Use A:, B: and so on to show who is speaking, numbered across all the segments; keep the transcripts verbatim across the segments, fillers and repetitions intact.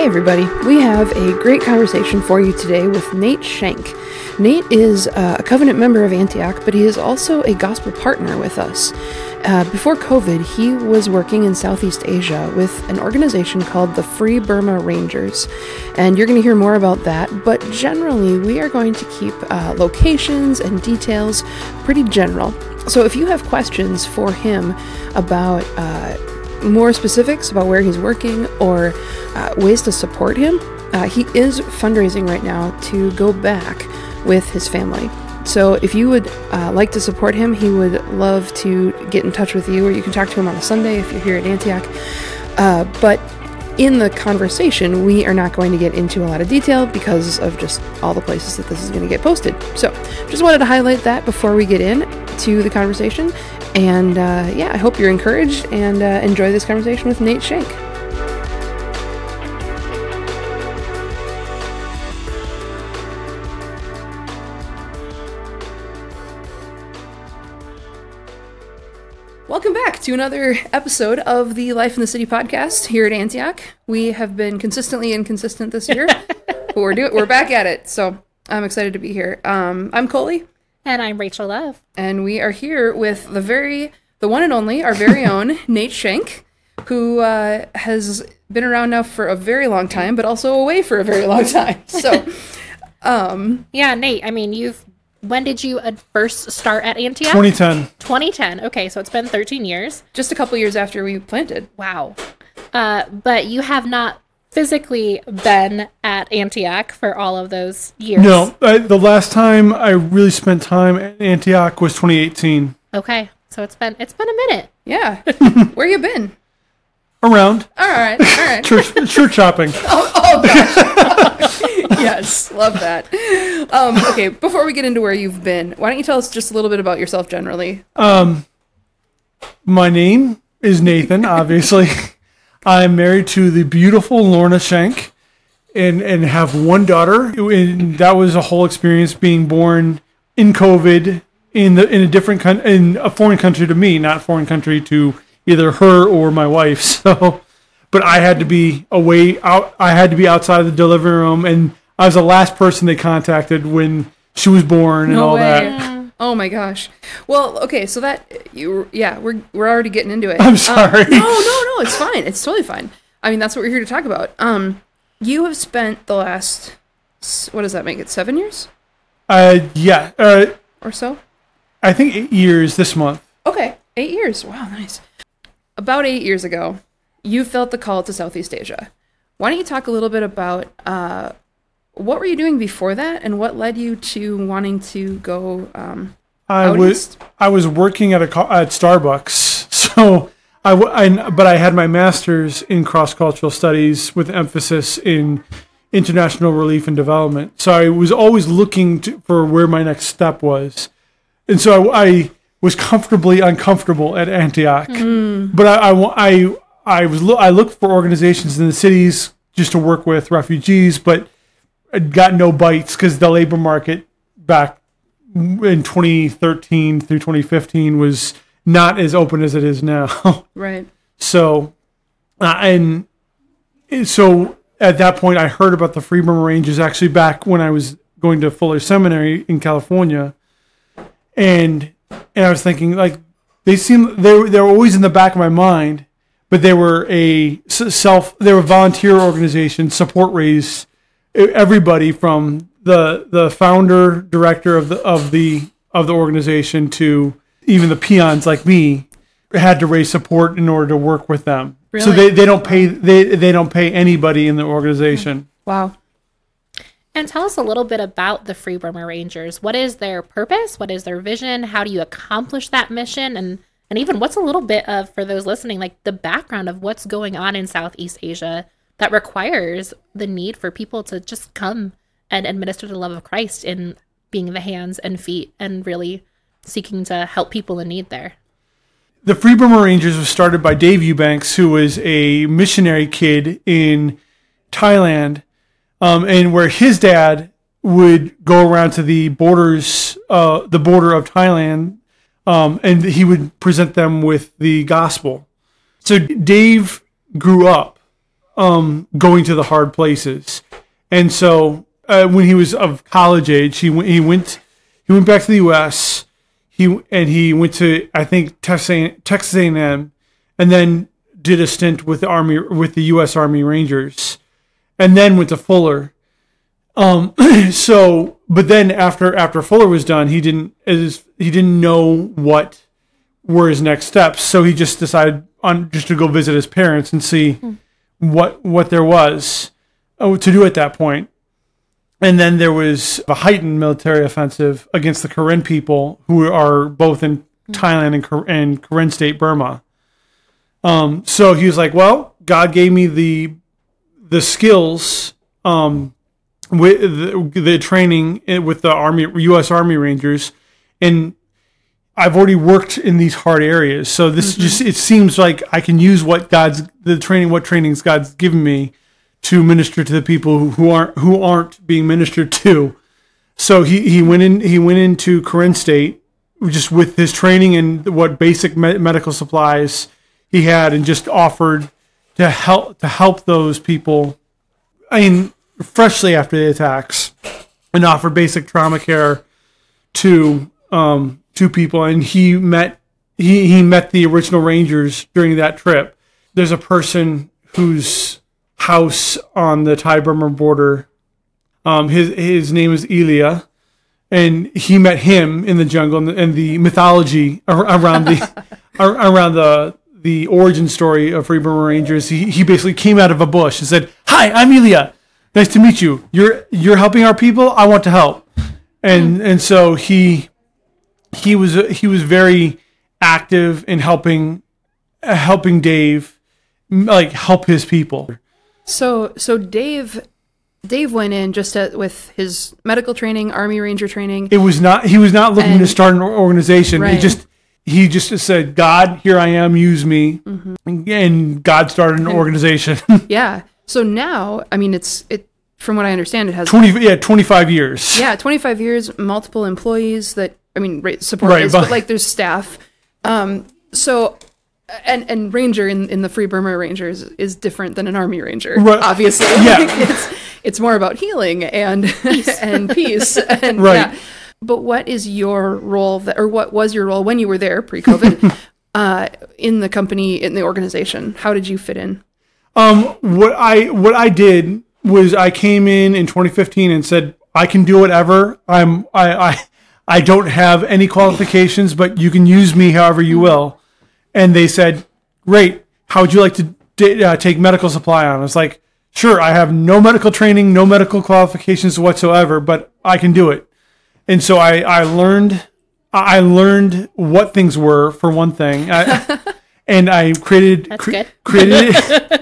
A: Hey everybody, we have a great conversation for you today with Nate Shank. Nate is uh, a covenant member of Antioch, but he is also a gospel partner with us. Uh, before COVID, he was working in Southeast Asia with an organization called the Free Burma Rangers, and you're going to hear more about that, but generally we are going to keep uh, locations and details pretty general. So if you have questions for him about uh, more specifics about where he's working or uh, ways to support him, uh, he is fundraising right now to go back with his family. So if you would uh, like to support him, he would love to get in touch with you, or you can talk to him on a Sunday if you're here at Antioch. Uh, but in the conversation, we are not going to get into a lot of detail because of just all the places that this is going to get posted. So just wanted to highlight that before we get in to the conversation. And uh, yeah, I hope you're encouraged and uh, enjoy this conversation with Nate Shank. Welcome back to another episode of the Life in the City podcast here at Antioch. We have been consistently inconsistent this year, but we're do- we're back at it, so I'm excited to be here. Um, I'm Coley.
B: And I'm Rachel Love.
A: And we are here with the very, the one and only, our very own Nate Shank, who uh, has been around now for a very long time, but also away for a very long time. So, um,
B: yeah, Nate, I mean, you've, when did you uh, first start at Antioch?
C: twenty ten.
B: twenty ten. Okay, so it's been thirteen years.
A: Just a couple years after we planted.
B: Wow. Uh, but you have not physically been at Antioch for all of those years.
C: No, I, the last time I really spent time at Antioch was twenty eighteen.
B: Okay, so it's been it's been a minute.
A: Yeah. Where you been?
C: Around.
A: All right, all right.
C: Church, church shopping.
A: Oh, oh gosh. Yes, love that. Um, okay, before we get into where you've been, why don't you tell us just a little bit about yourself generally?
C: Um, my name is Nathan, obviously. I'm married to the beautiful Lorna Shank and, and have one daughter. And that was a whole experience being born in COVID in the in a different con- in a foreign country to me, not foreign country to either her or my wife. So, but I had to be away out. I had to be outside of the delivery room, and I was the last person they contacted when she was born and
A: No
C: all
A: way.
C: that.
A: Oh my gosh. Well, okay, so that you yeah, we're we're already getting into it.
C: I'm sorry.
A: Um, no, no, no, it's fine. It's totally fine. I mean, that's what we're here to talk about. Um, you have spent the last, what does that make it? Seven years
C: Uh, yeah. Uh,
A: or so?
C: I think eight years this month.
A: Okay, eight years. Wow, nice. About eight years ago, you felt the call to Southeast Asia. Why don't you talk a little bit about uh, what were you doing before that, and what led you to wanting to go um,
C: I
A: out
C: was
A: east?
C: I was working at a co- at Starbucks, so I, w- I but I had my master's in cross cultural studies with emphasis in international relief and development. So I was always looking to, for where my next step was, and so I, I was comfortably uncomfortable at Antioch. Mm. But I, I I I was lo- I looked for organizations in the cities just to work with refugees, but I got no bites because the labor market back in twenty thirteen through twenty fifteen was not as open as it is now.
A: Right.
C: So, uh, and so at that point, I heard about the Free Burma Rangers actually back when I was going to Fuller Seminary in California, and and I was thinking like they seem they were, they were always in the back of my mind, but they were a self they were a volunteer organization, support raised everybody from the the founder director of the of the of the organization to even the peons like me had to raise support in order to work with them.
A: Really?
C: So they, they don't pay they they don't pay anybody in the organization.
A: Wow.
B: And tell us a little bit about the Free Burma Rangers. What is their purpose? What is their vision? How do you accomplish that mission? And and even what's a little bit of, for those listening, like the background of what's going on in Southeast Asia that requires the need for people to just come and administer the love of Christ in being the hands and feet and really seeking to help people in need there.
C: The Free Burma Rangers was started by Dave Eubanks, who was a missionary kid in Thailand, um, and where his dad would go around to the borders, uh, the border of Thailand, um, and he would present them with the gospel. So Dave grew up um, going to the hard places. And so uh, when he was of college age, he went, he went he went back to the U S He and he went to I think Texas Texas A and M, and then did a stint with the Army with the U S Army Rangers, and then went to Fuller. Um, so, but then after after Fuller was done, he didn't as he didn't know what were his next steps. So he just decided on just to go visit his parents and see mm. what what there was oh, to do at that point. And then there was a heightened military offensive against the Karen people, who are both in mm. Thailand and, and Karen State, Burma. Um, so he was like, "Well, God gave me the the skills." Um, with the, the training with the Army, U S Army Rangers, and I've already worked in these hard areas. So this mm-hmm. just, it seems like I can use what God's, the training, what trainings God's given me to minister to the people who, who aren't, who aren't being ministered to. So he, he went in, he went into Karen State just with his training and what basic me- medical supplies he had, and just offered to help, to help those people. I mean, freshly after the attacks, and offer basic trauma care to um, to people. And he met he, he met the original Rangers during that trip. There's a person whose house on the Thai-Burma border, um, his his name is Elia, and he met him in the jungle, and the, and the mythology around the around the the origin story of Free Burma Rangers. He he basically came out of a bush and said, "Hi, I'm Elia. Nice to meet you. You're you're helping our people. I want to help." And and so he he was he was very active in helping uh, helping Dave like help his people.
A: So so Dave Dave went in just at, with his medical training, Army Ranger training.
C: It was not he was not looking
A: and,
C: to start an organization.
A: Right.
C: He just he just said, "God, here I am. Use me." Mm-hmm. And, and God started an and, organization.
A: Yeah. So now, I mean, it's it. From what I understand, it has
C: twenty yeah twenty-five years.
A: Yeah, twenty-five years, multiple employees that I mean, right, support
C: right,
A: is, but, but like there's staff. Um, so and and Ranger in, in the Free Burma Rangers is different than an Army Ranger,
C: right.
A: obviously.
C: Yeah,
A: like it's it's more about healing and peace. and peace. And,
C: right.
A: Yeah. But what is your role, that, or what was your role when you were there pre-COVID uh, in the company, in the organization? How did you fit in?
C: Um, what I what I did was I came in in twenty fifteen and said, "I can do whatever. I'm I I I don't have any qualifications, but you can use me however you will." And they said, "Great. How would you like to d- uh, take medical supply on?" I was like, "Sure. I have no medical training, no medical qualifications whatsoever, but I can do it." And so I, I learned I learned what things were, for one thing, I, and I created
B: That's
C: cre-
B: good.
C: created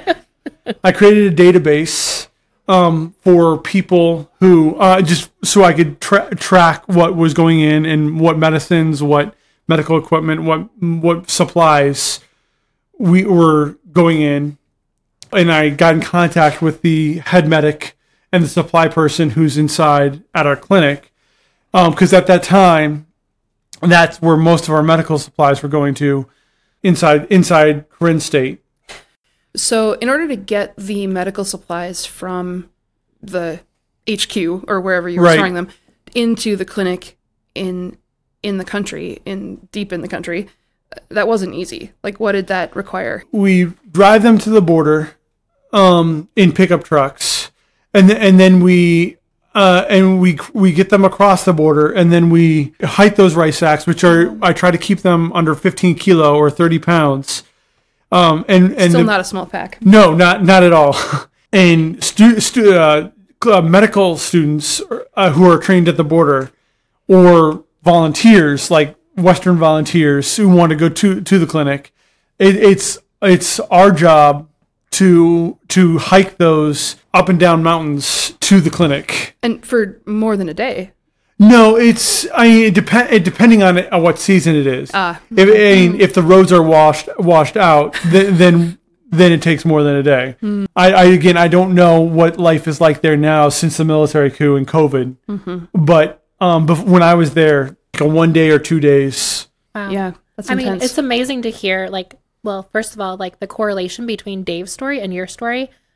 C: I created a database um, for people who uh, just so I could tra- track what was going in and what medicines, what medical equipment, what what supplies we were going in, and I got in contact with the head medic and the supply person who's inside at our clinic. Because um, at that time, that's where most of our medical supplies were going to, inside inside Karen State.
A: So in order to get the medical supplies from the H Q or wherever you were
C: right.
A: storing them into the clinic in in the country, in deep in the country, that wasn't easy. Like, what did that require?
C: We drive them to the border um, in pickup trucks, and th- and then we. Uh, and we we get them across the border, and then we height those rice sacks, which are I try to keep them under fifteen kilo or thirty pounds. Um, and and
A: still
C: the,
A: not a small pack.
C: No, not not at all. And stu- stu- uh, uh, medical students uh, who are trained at the border, or volunteers like Western volunteers who want to go to to the clinic, it, it's it's our job to to hike those up and down mountains to the clinic.
A: And for more than a day.
C: No, it's I mean, it depend it, depending on, on what season it is.
A: Ah.
C: If I mean, if the roads are washed washed out, then then, then it takes more than a day. Mm. I, I again I don't know what life is like there now since the military coup and COVID. Mm-hmm. But um, bef- when I was there, like a one day or two days.
B: Wow.
A: Yeah, that's
B: I
A: intense.
B: mean, it's amazing to hear. Like, well, first of all, like the correlation between Dave's story and your story.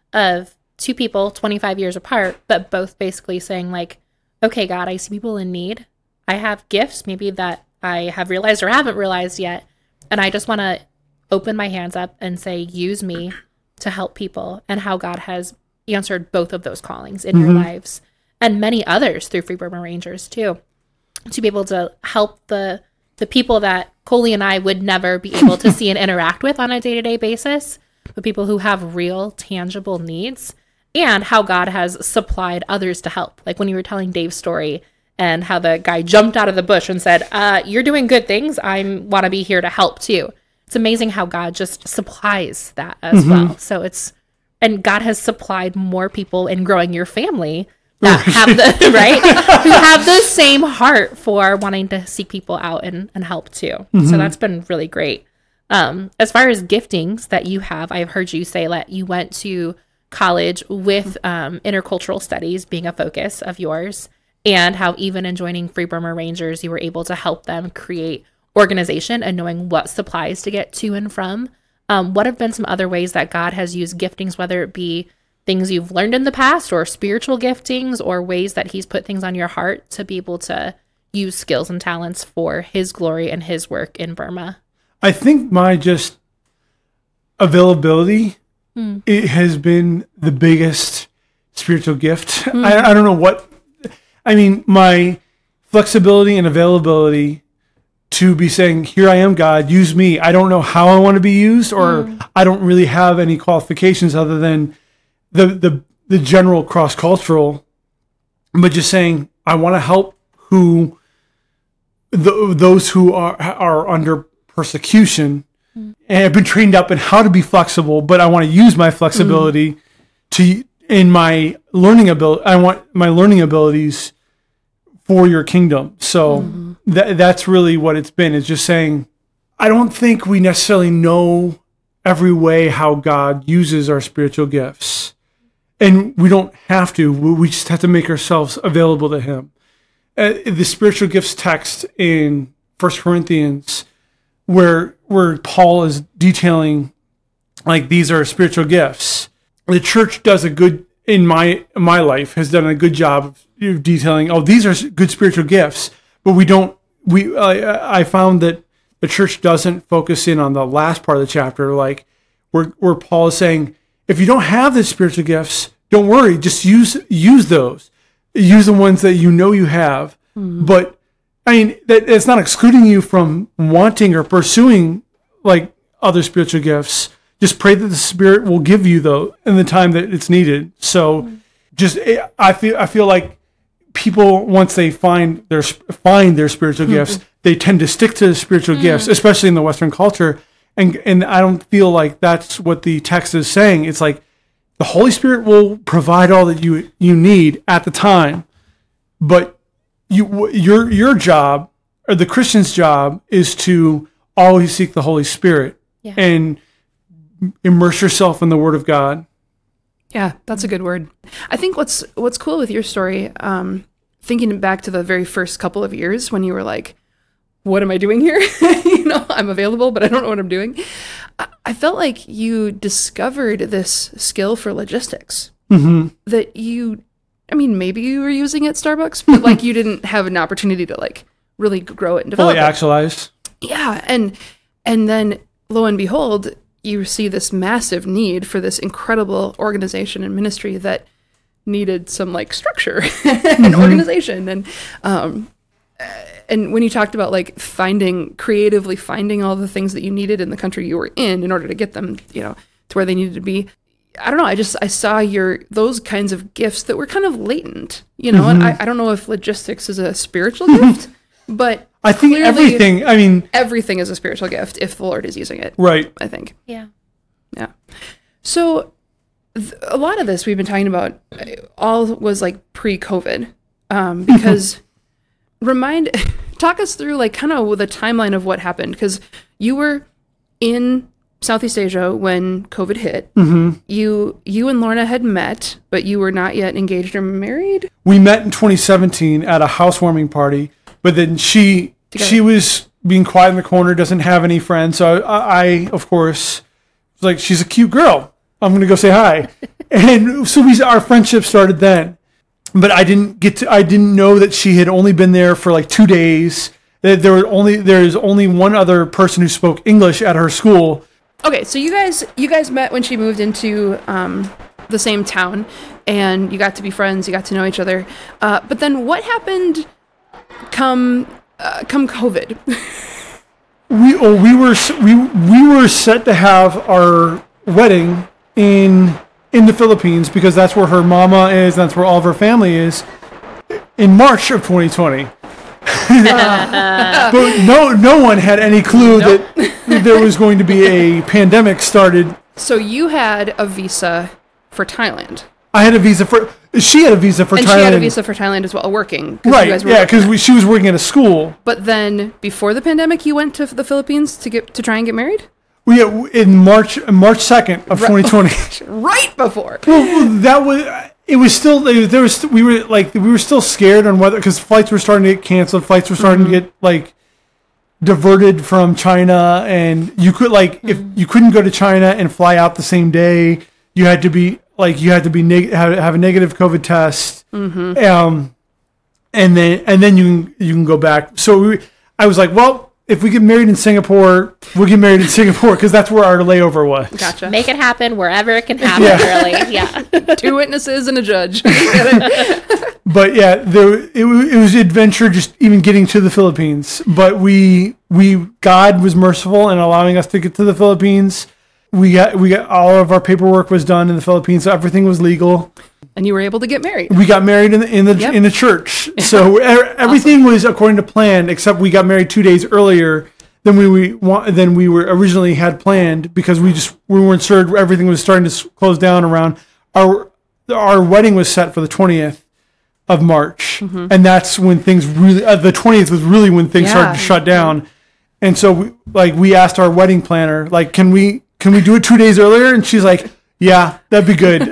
B: of two people twenty-five years apart, but both basically saying like, okay, God, I see people in need. I have gifts maybe that I have realized or haven't realized yet. And I just want to open my hands up and say, use me to help people, and how God has answered both of those callings in mm-hmm. your lives and many others through Free Burma Rangers too, to be able to help the the people that Coley and I would never be able to see and interact with on a day-to-day basis, but people who have real tangible needs, and how God has supplied others to help. Like when you were telling Dave's story and how the guy jumped out of the bush and said, uh, you're doing good things. I want to be here to help too. It's amazing how God just supplies that as mm-hmm. well. So it's, and God has supplied more people in growing your family that have the, right? Who have the same heart for wanting to seek people out and, and help too. Mm-hmm. So that's been really great. Um, as far as giftings that you have, I've heard you say that you went to college with um, intercultural studies being a focus of yours, and how even in joining Free Burma Rangers, you were able to help them create organization and knowing what supplies to get to and from. Um, what have been some other ways that God has used giftings, whether it be things you've learned in the past or spiritual giftings, or ways that he's put things on your heart to be able to use skills and talents for his glory and his work in Burma?
C: I think my just availability mm. it has been the biggest spiritual gift. Mm. I, I don't know what, I mean, my flexibility and availability to be saying, here I am, God, use me. I don't know how I want to be used, or mm. I don't really have any qualifications other than the the, the general cross-cultural, but just saying, I want to help who the, those who are are under persecution, mm. and I've been trained up in how to be flexible, but I want to use my flexibility mm. to in my learning ability. I want my learning abilities for your kingdom. So mm-hmm. that that's really what it's been. It's just saying, I don't think we necessarily know every way how God uses our spiritual gifts, and we don't have to. We just have to make ourselves available to him. Uh, the spiritual gifts text in First Corinthians, where where Paul is detailing, like, these are spiritual gifts. The church does a good, in my my life, has done a good job of detailing, oh, these are good spiritual gifts, but we don't, we, uh, I found that the church doesn't focus in on the last part of the chapter, like, where, where Paul is saying, if you don't have the spiritual gifts, don't worry, just use, use those. Use the ones that you know you have, mm-hmm. but I mean, that it's not excluding you from wanting or pursuing, like, other spiritual gifts. Just pray that the Spirit will give you those in the time that it's needed. So, mm-hmm. just I feel I feel like people, once they find their find their spiritual mm-hmm. gifts, they tend to stick to the spiritual mm-hmm. gifts, especially in the Western culture. And and I don't feel like that's what the text is saying. It's like the Holy Spirit will provide all that you you need at the time, but you your your job, or the Christian's job, is to always seek the Holy Spirit yeah. and immerse yourself in the Word of God.
A: Yeah, that's a good word. I think what's what's cool with your story, um, thinking back to the very first couple of years when you were like, what am I doing here? you know, I'm available, but I don't know what I'm doing. I, I felt like you discovered this skill for logistics mm-hmm. that you, I mean, maybe you were using at Starbucks, but like you didn't have an opportunity to like really grow it and develop
C: Fully
A: it.
C: actualize.
A: Yeah, and and then lo and behold, you see this massive need for this incredible organization and ministry that needed some like structure and mm-hmm. organization. And, um, and when you talked about like finding, creatively finding all the things that you needed in the country you were in, in order to get them, you know, to where they needed to be, I don't know. I just, I saw your, those kinds of gifts that were kind of latent, you know, mm-hmm. and I, I don't know if logistics is a spiritual gift, but
C: I think everything, I mean,
A: everything is a spiritual gift if the Lord is using it.
C: Right.
A: I think.
B: Yeah.
A: Yeah. So th- a lot of this we've been talking about all was like pre-COVID, um, because remind, talk us through like kind of the timeline of what happened. Because you were in Southeast Asia when COVID hit. Mm-hmm. You, you and Lorna had met, but you were not yet engaged or married.
C: We met in twenty seventeen at a housewarming party. But then she Together. she was being quiet in the corner, doesn't have any friends. So I, I, of course, was like, she's a cute girl. I'm going to go say hi. And so we, our friendship started then. But I didn't get to, I didn't know that she had only been there for like two days. That there were only, there's only one other person who spoke English at her school.
A: Okay, so you guys, you guys met when she moved into um, the same town, and you got to be friends. You got to know each other. Uh, but then, what happened? Come, uh, come COVID.
C: We oh, we were we we were set to have our wedding in in the Philippines because that's where her mama is. That's where all of her family is. In March of twenty twenty. But no no one had any clue nope. that there was going to be a pandemic started.
A: So you had a visa for Thailand.
C: I had a visa for. She had a visa for
A: and
C: Thailand.
A: And she had a visa for Thailand as well, working.
C: Right, yeah, because she was working at a school.
A: But then, before the pandemic, you went to the Philippines to get to try and get married?
C: We well, yeah, in March March second of right. twenty twenty.
A: Right before.
C: Well, well, that was. It was still there was we were like we were still scared on whether because flights were starting to get canceled. Flights were starting mm-hmm. to get like diverted from China, and you could like mm-hmm. if you couldn't go to China and fly out the same day, you had to be. Like you had to be neg- have, have a negative COVID test, mm-hmm. um, and then and then you can you can go back. So we, I was like, well, if we get married in Singapore, we'll get married in Singapore because that's where our layover was.
B: Gotcha. Make it happen wherever it can happen. Yeah. Really, yeah.
A: Two witnesses and a judge.
C: But yeah, there it, it was adventure just even getting to the Philippines. But we we God was merciful in allowing us to get to the Philippines. We got we got all of our paperwork was done in the Philippines, so everything was legal.
A: And you were able to get married.
C: We got married in the in the yep. in the church, so er, everything awesome. was according to plan. Except we got married two days earlier than we, we want than we were originally had planned because we just we weren't sure everything was starting to close down around our our wedding was set for the twentieth of March, mm-hmm. and that's when things really uh, the twentieth was really when things yeah. started to shut down. And so we, like we asked our wedding planner, like, can we. Can we do it two days earlier? And she's like, yeah, that'd be good.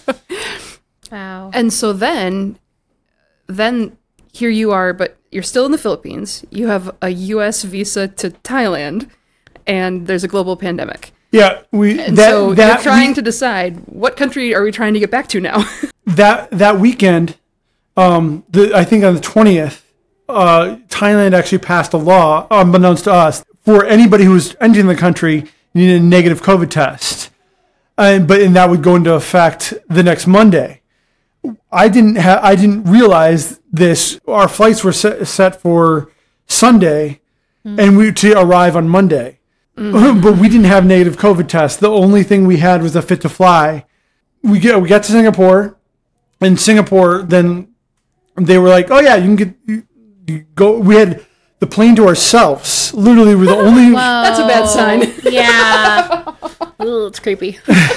B: Wow.
A: And so then, then here you are, but you're still in the Philippines. You have a U S visa to Thailand, and there's a global pandemic.
C: Yeah, we.
A: And
C: that,
A: so
C: that
A: you're trying
C: we,
A: to decide what country are we trying to get back to now?
C: that that weekend, um, the I think on the twentieth, uh, Thailand actually passed a law, unbeknownst to us, for anybody who was entering the country. You need a negative COVID test, and but and that would go into effect the next Monday. I didn't ha- I didn't realize this. Our flights were set, set for Sunday, mm-hmm. and we to arrive on Monday, mm-hmm. but we didn't have negative COVID tests. The only thing we had was a fit to fly. We get we got to Singapore, and Singapore then they were like, oh yeah, you can get you, you go. We had. The plane to ourselves. Literally, we're the only.
A: Whoa. That's a bad sign.
B: Yeah. Ooh, it's creepy.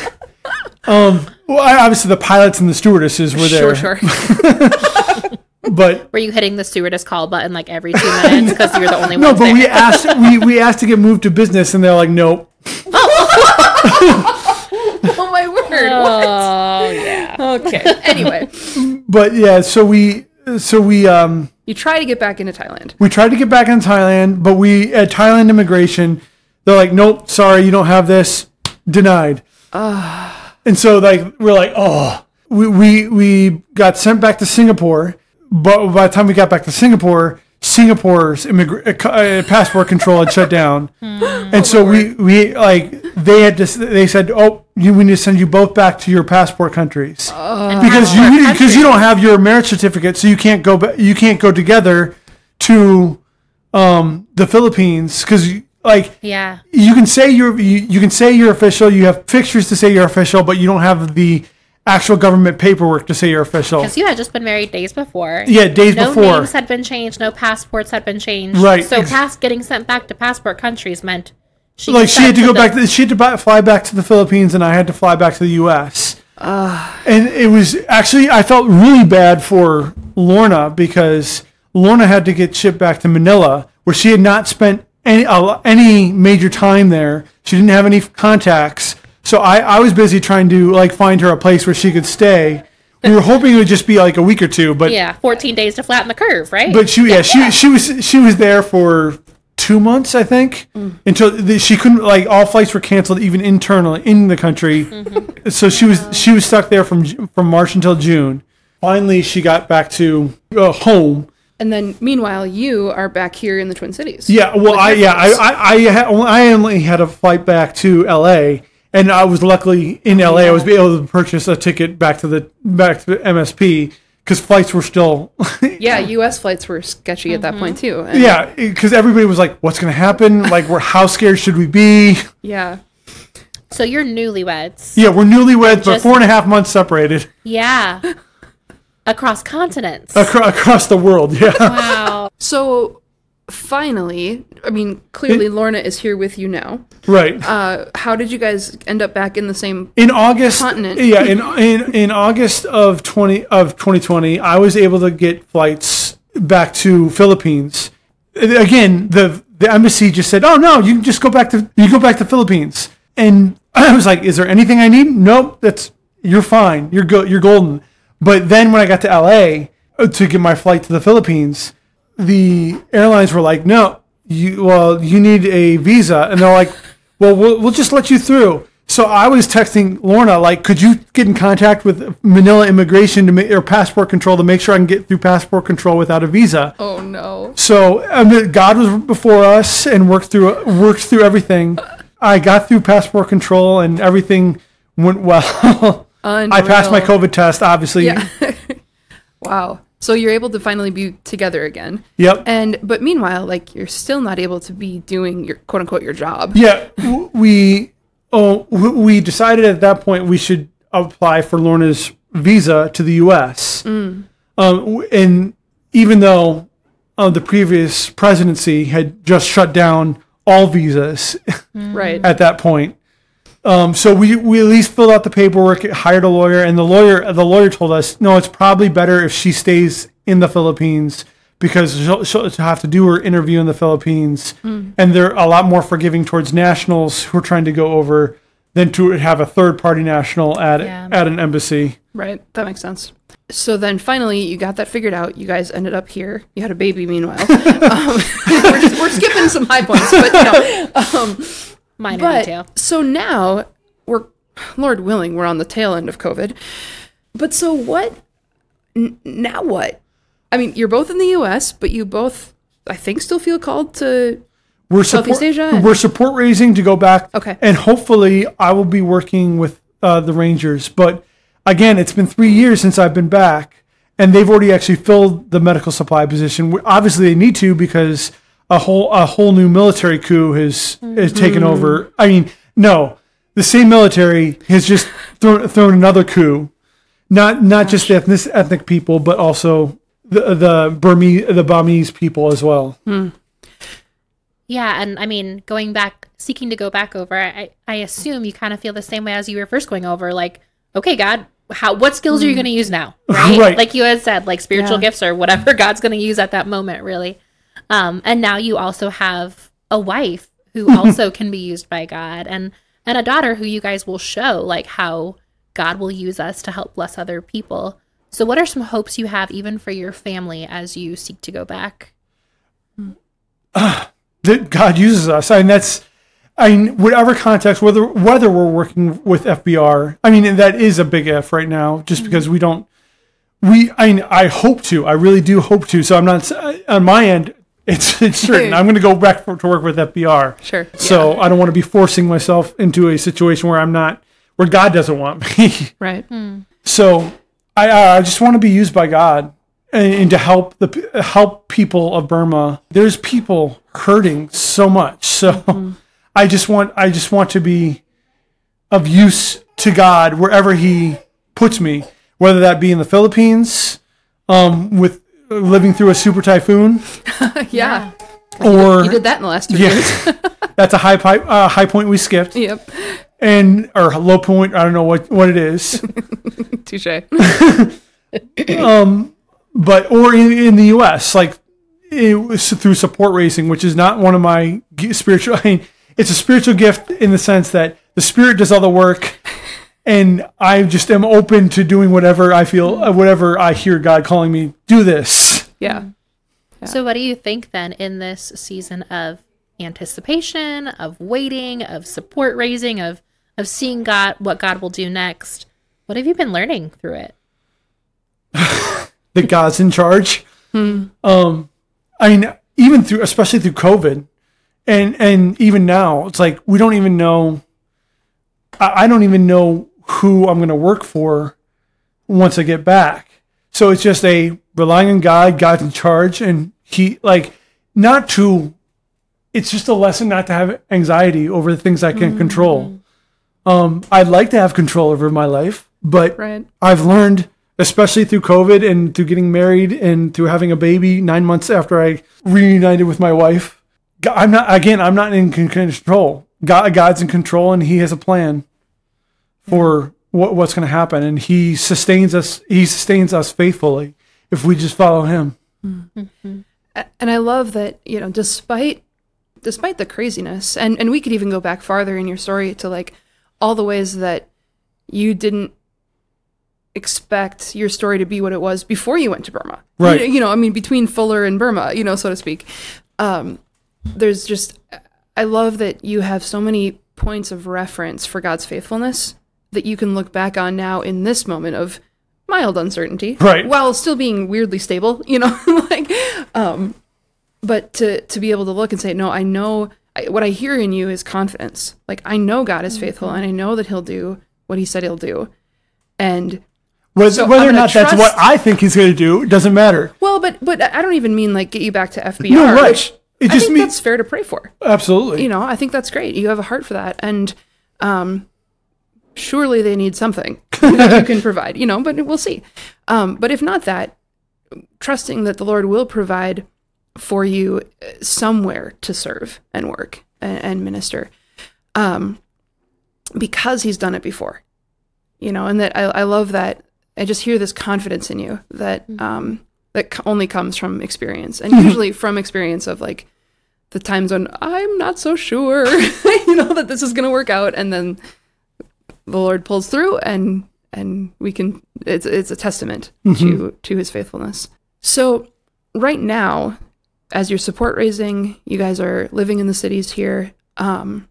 C: um. Well, obviously, the pilots and the stewardesses were there.
A: Sure, sure.
C: But
B: were you hitting the stewardess call button like every two minutes because you're the only one?
C: No, but
B: there?
C: we asked. We we asked to get moved to business, and they're like, nope.
A: Oh my word!
B: Oh
A: what?
B: yeah.
A: Okay. Anyway.
C: But yeah, so we so we um.
A: You try to get back into Thailand.
C: We tried to get back into Thailand, but we at Thailand immigration, they're like, nope, sorry, you don't have this. Denied.
A: Uh.
C: And so like we're like, oh, we, we we got sent back to Singapore, but by the time we got back to Singapore, Singapore's immigra- uh, passport control had shut down, and oh, so Lord. we we like they had to they said, oh, you, we need to send you both back to your passport countries
A: uh,
C: because you because you don't have your marriage certificate, so you can't go ba- you can't go together to um, the Philippines because like
B: yeah
C: you can say you're you, you can say you're official, you have pictures to say you're official, but you don't have the actual government paperwork to say you're official.
B: Because you had just been married days before.
C: Yeah, days
B: no
C: before.
B: No names had been changed. No passports had been changed.
C: Right.
B: So past getting sent back to passport countries meant she
C: like she had to, to go
B: the-
C: back. To, she had to buy, fly back to the Philippines, and I had to fly back to the U S
A: Uh.
C: And it was actually I felt really bad for Lorna because Lorna had to get shipped back to Manila, where she had not spent any uh, any major time there. She didn't have any contacts. So I, I was busy trying to like find her a place where she could stay. We were hoping it would just be like a week or two, but
B: yeah, fourteen days to flatten the curve, right?
C: But she yeah she she was she was there for two months, I think, mm. until the, she couldn't, like, all flights were canceled, even internally in the country. Mm-hmm. So she was she was stuck there from from March until June. Finally, she got back to uh, home.
A: And then, meanwhile, you are back here in the Twin Cities.
C: Yeah, well, I yeah, I I I, had, I only had a flight back to L A, and I was luckily in L A. Yeah. I was able to purchase a ticket back to the back to the M S P. Because flights were still...
A: yeah, U S flights were sketchy mm-hmm. at that point, too.
C: And yeah, because everybody was like, what's going to happen? Like, we're, how scared should we be?
A: Yeah.
B: So you're newlyweds.
C: Yeah, we're newlyweds, but four and a half months separated.
B: Yeah. Across continents.
C: Acro- across the world, yeah.
B: Wow.
A: So... Finally, I mean, clearly
C: it,
A: Lorna is here with you now.
C: Right.
A: Uh, how did you guys end up back in the same
C: in August,
A: continent?
C: Yeah, in in in August of twenty of twenty twenty, I was able to get flights back to Philippines. Again, the the embassy just said, "Oh no, you can just go back to you go back to Philippines." And I was like, "Is there anything I need?" Nope, that's you're fine. You're good. You're golden. But then when I got to L A to get my flight to the Philippines, the airlines were like, no, you well, you need a visa. And they're like, well, we'll, we'll just let you through. So I was texting Lorna, like, could you get in contact with Manila Immigration to make, or passport control to make sure I can get through passport control without a visa?
A: Oh, no.
C: So I mean, God was before us and worked through worked through everything. I got through passport control and everything went well. I passed my COVID test, obviously.
A: Yeah. Wow. So you're able to finally be together again.
C: Yep.
A: And but meanwhile, like you're still not able to be doing your quote unquote your job.
C: Yeah. We oh we decided at that point we should apply for Lorna's visa to the U S. Mm. Um, and even though uh, the previous presidency had just shut down all visas,
A: right
C: at that point. Um, so we, we at least filled out the paperwork, hired a lawyer, and the lawyer the lawyer told us, no, it's probably better if she stays in the Philippines because she'll, she'll have to do her interview in the Philippines, mm. and they're a lot more forgiving towards nationals who are trying to go over than to have a third party national at yeah. at an embassy.
A: Right, that makes sense. So then finally you got that figured out. You guys ended up here. You had a baby meanwhile. um, we're, just, we're skipping some high points, but you know. Um,
B: Minor
A: but,
B: detail.
A: So now we're, Lord willing, we're on the tail end of COVID. But so what? N- now what? I mean, you're both in the U S, but you both, I think, still feel called to
C: we're
A: Southeast
C: support,
A: Asia. And-
C: we're support raising to go back.
A: Okay.
C: And hopefully I will be working with uh, the Rangers. But again, it's been three years since I've been back, and they've already actually filled the medical supply position. Obviously, they need to because a whole a whole new military coup has mm-hmm. has taken over. I mean, no, the same military has just thrown thrown another coup, not not Gosh. just the ethnic ethnic people, but also the the Burmese the Burmese people as well.
A: Mm.
B: Yeah, and I mean, going back, seeking to go back over, I I assume you kind of feel the same way as you were first going over. Like, okay, God, how what skills mm. are you going to use now? Right?
C: right,
B: like you had said, like spiritual
A: yeah.
B: gifts or whatever God's going to use at that moment, really. Um, and now you also have a wife who also can be used by God, and and a daughter who you guys will show like how God will use us to help bless other people. So what are some hopes you have even for your family as you seek to go back?
C: Uh, that God uses us. I mean, that's, I mean, whatever context, whether whether we're working with F B R, I mean, that is a big F right now, just mm-hmm. because we don't, we, I mean, I hope to, I really do hope to. So I'm not, on my end, It's it's certain. I'm going to go back for, to work with F B R.
A: Sure.
C: So
A: yeah.
C: I don't want to be forcing myself into a situation where I'm not, where God doesn't want me.
A: Right.
B: Mm.
C: So I I just want to be used by God and, and to help the help people of Burma. There's people hurting so much. So mm-hmm. I just want I just want to be of use to God wherever He puts me, whether that be in the Philippines, um, with. living through a super typhoon.
A: yeah.
C: Or
A: you did that in the last two
C: yeah,
A: years.
C: That's a high pipe, uh, high point we skipped.
A: Yep.
C: And or low point, I don't know what, what it is.
A: Touche.
C: um, but or in, in the U S, like it was through support racing, which is not one of my spiritual. I mean, it's a spiritual gift in the sense that the Spirit does all the work. And I just am open to doing whatever I feel, uh, whatever I hear God calling me, do this.
A: Yeah.
B: yeah. So what do you think then in this season of anticipation, of waiting, of support raising, of of seeing God, what God will do next. What have you been learning through it?
C: That God's in charge.
A: Hmm.
C: Um, I mean, even through, especially through COVID, and and even now, it's like we don't even know. I, I don't even know who I'm going to work for once I get back. So it's just a relying on God. God's in charge, and He like not to. It's just a lesson not to have anxiety over the things I can't
A: Mm-hmm.
C: control. Um, I'd like to have control over my life, but
A: Right.
C: I've learned, especially through COVID and through getting married and through having a baby nine months after I reunited with my wife. God- I'm not, again, I'm not in con- control. God, God's in control, and He has a plan for what, what's going to happen. And He sustains us. He sustains us faithfully if we just follow Him.
A: A- And I love that, you know, despite despite the craziness, and, and we could even go back farther in your story to like all the ways that you didn't expect your story to be what it was before you went to Burma.
C: Right.
A: You, you know, I mean, between Fuller and Burma, you know, so to speak. Um, there's just, I love that you have so many points of reference for God's faithfulness that you can look back on now in this moment of mild uncertainty.
C: Right.
A: While still being weirdly stable, you know, like, um, but to, to be able to look and say, no, I know I, what I hear in you is confidence. Like, I know God is faithful and I know that he'll do what he said he'll do. And
C: Whether,
A: So
C: whether
A: I'm
C: or
A: gonna
C: not that's
A: trust-
C: what I think He's going to do, it doesn't matter.
A: well, but, but I don't even mean like get you back to F B R,
C: No, right.
A: which
C: It
A: I
C: just
A: think
C: means-
A: that's fair to pray for.
C: Absolutely.
A: You know, I think that's great. You have a heart for that. And, um, surely they need something that you can provide, you know, but we'll see. Um, but if not that, trusting that the Lord will provide for you somewhere to serve and work and, and minister, um, because he's done it before, you know, and that I, I love that. I just hear this confidence in you that, um, that c- only comes from experience, and usually from experience of like the times when I'm not so sure, you know, that this is going to work out. And then the Lord pulls through, and, and we can, it's, it's a testament to, to his faithfulness. So right now, as you're support raising, you guys are living in the cities here. Um,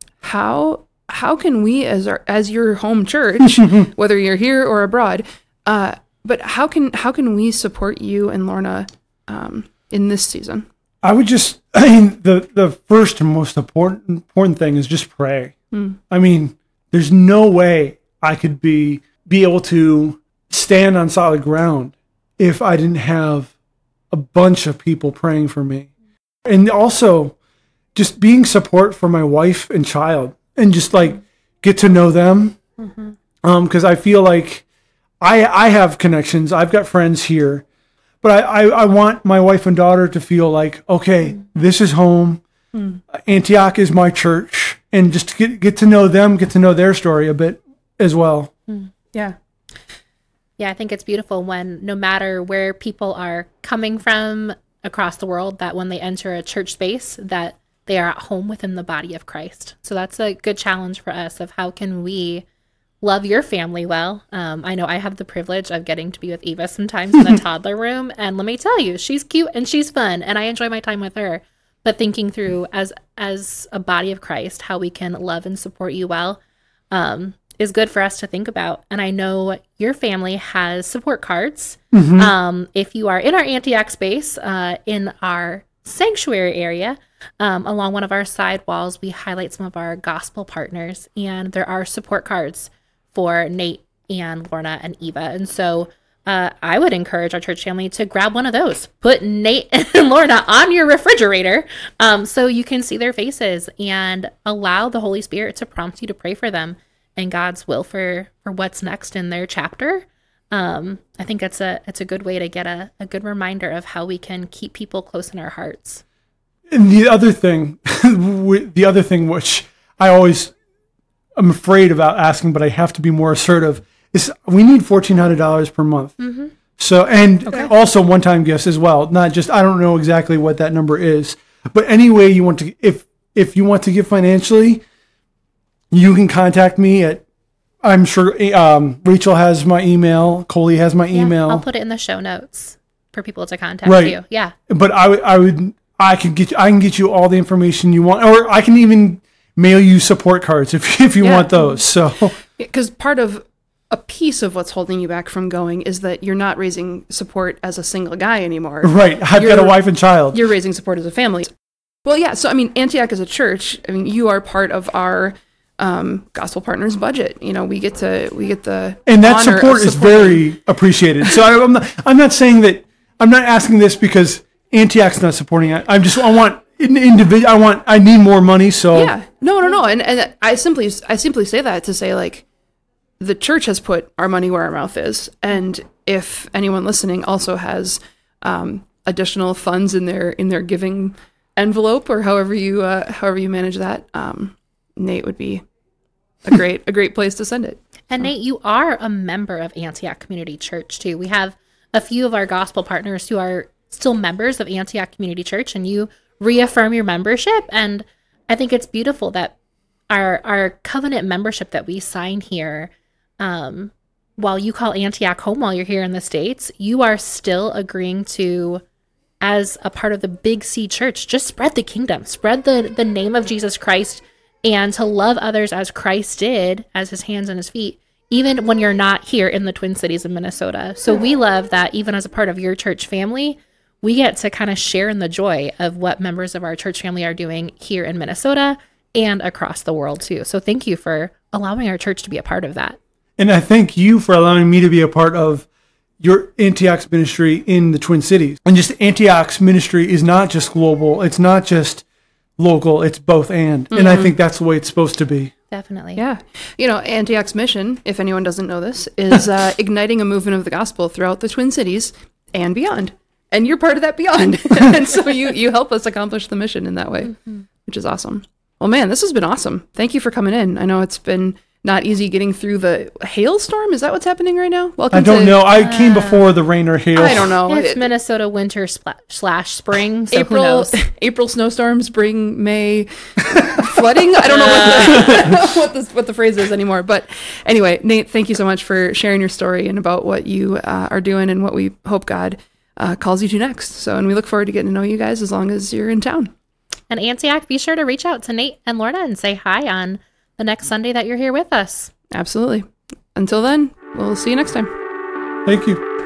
A: how, how can we as our, as your home church, whether you're here or abroad, uh, but how can, how can we support you and Lorna, um, in this season?
C: I would just, I mean, the, the first and most important important thing is just pray. I mean, there's no way I could be be able to stand on solid ground if I didn't have a bunch of people praying for me. And also just being support for my wife and child, and just like get to know them. Um, because I feel like I I have connections. I've got friends here. But I, I, I want my wife and daughter to feel like, okay, this is home. Antioch is my church. And just to get, get to know them, get to know their story a bit as well.
A: Yeah.
B: Yeah, I think it's beautiful when no matter where people are coming from across the world, that when they enter a church space, that they are at home within the body of Christ. So that's a good challenge for us of how can we love your family well. Um, I know I have the privilege of getting to be with Eva sometimes in the toddler room. And let me tell you, she's cute and she's fun and I enjoy my time with her. But thinking through as as a body of Christ, how we can love and support you well um, is good for us to think about. And I know your family has support cards. Um, if you are in our Antioch space, uh, in our sanctuary area, um, along one of our side walls, we highlight some of our gospel partners. And there are support cards for Nate and Lorna and Eva. And so uh, I would encourage our church family to grab one of those, put Nate and Lorna on your refrigerator um, so you can see their faces and allow the Holy Spirit to prompt you to pray for them and God's will for, for what's next in their chapter. Um, I think it's a, it's a good way to get a, a good reminder of how we can keep people close in our hearts.
C: And the other thing, the other thing which I always I'm afraid about asking, but I have to be more assertive, is we need fourteen hundred dollars per month. So, and also one-time gifts as well. Not just, I don't know exactly what that number is, but any way you want to, if, if you want to give financially, you can contact me at, I'm sure um, Rachel has my email, Coley has my
B: Yeah,
C: email.
B: I'll put it in the show notes for people to contact
C: Right.
B: you. Yeah.
C: But I would, I would, I can get I can get you all the information you want, or I can even mail you support cards if if you
A: Yeah.
C: want those. So
A: Because part of a piece of what's holding you back from going is that you're not raising support as a single guy anymore.
C: right, I've got a
A: You're-
C: wife and child.
A: You're raising support as a family. Well, yeah. So, I mean, Antioch as a church, I mean, you are part of our um, gospel partners budget. You know, we get to, we get the
C: And that
A: honor of
C: support is
A: supporting-
C: very appreciated. So I, I'm not I'm not saying that I'm not asking this because Antioch's not supporting it. I'm just I want an individual. I want I need more money. So
A: Yeah. No, no, no. And and I simply I simply say that to say, like, the church has put our money where our mouth is, and if anyone listening also has um, additional funds in their in their giving envelope, or however you uh, however you manage that, um, Nate would be a great a great place to send it.
B: And Nate, you are a member of Antioch Community Church too. We have a few of our gospel partners who are still members of Antioch Community Church, and you reaffirm your membership. And I think it's beautiful that our our covenant membership that we sign here, um, while you call Antioch home while you're here in the States, you are still agreeing to, as a part of the Big C Church, just spread the kingdom, spread the, the name of Jesus Christ, and to love others as Christ did, as his hands and his feet, even when you're not here in the Twin Cities of Minnesota. So we love that even as a part of your church family, we get to kind of share in the joy of what members of our church family are doing here in Minnesota and across the world too. So thank you for allowing our church to be a part of that.
C: And I thank you for allowing me to be a part of your Antioch's ministry in the Twin Cities. And just Antioch's ministry is not just global. It's not just local. It's both and. Mm-hmm. And I think that's the way it's supposed to be.
B: Definitely.
A: Yeah. You know, Antioch's mission, if anyone doesn't know this, is uh, igniting a movement of the gospel throughout the Twin Cities and beyond. And you're part of that beyond. And so you, you help us accomplish the mission in that way, mm-hmm. which is awesome. Well, man, this has been awesome. Thank you for coming in. I know it's been not easy getting through the hailstorm. Is that what's happening right now? Welcome
C: I don't
A: to,
C: know. I came before the rain or hail.
A: I don't know.
B: It's
A: It-
B: Minnesota winter spla- slash spring. So who
A: April,
B: knows?
A: April snowstorms, spring, May flooding. I don't know what the, I don't know what the what the phrase is anymore. But anyway, Nate, thank you so much for sharing your story and about what you uh, are doing and what we hope God uh, calls you to next. So, and we look forward to getting to know you guys as long as you're in town.
B: And Antioch, be sure to reach out to Nate and Lorna and say hi on the next Sunday that you're here with us.
A: Absolutely. Until then, we'll see you next time.
C: Thank you.